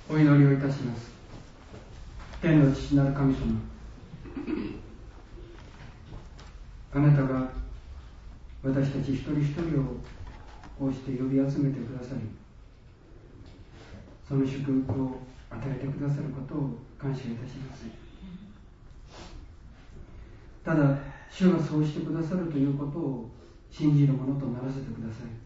お祈りをいたします。天の父なる神様、あなたが私たち一人一人をこうして呼び集めてくださり、その祝福を与えてくださることを感謝いたします。ただ主がそうしてくださるということを信じるものとならせてください。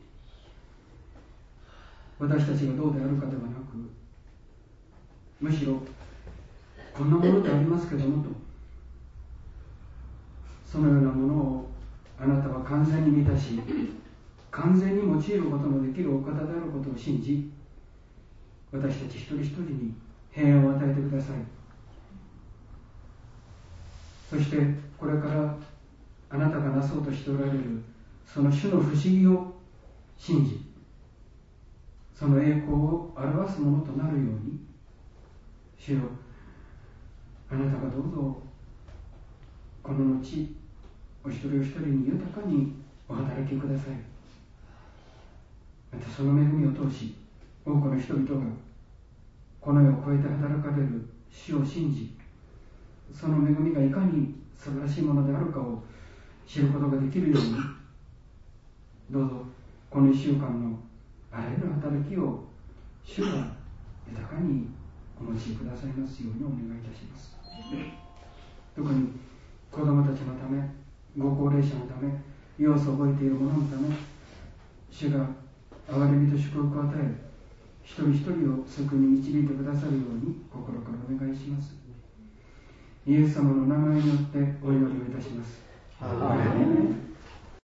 私たちがどうであるかではなく、むしろこんなものでありますけどもと、そのようなものをあなたは完全に満たし、完全に用いることのできるお方であることを信じ、私たち一人一人に平安を与えてください。そしてこれからあなたがなそうとしておられるその主の不思議を信じ、その栄光を表すものとなるように、主よ、あなたがどうぞこの後お一人お一人に豊かにお働きください。またその恵みを通し、多くの人々がこの世を超えて働かれる主を信じ、その恵みがいかに素晴らしいものであるかを知ることができるように、どうぞこの1週間のあらゆる働きを主が豊かにお持ちくださいますようにお願いいたします。特に子供たちのため、ご高齢者のため、様子を覚えている者のため、主が憐れみと祝福を与え、一人一人を救いに導いてくださるように心からお願いします。イエス様の名前によってお祈りをいたします。アーメン。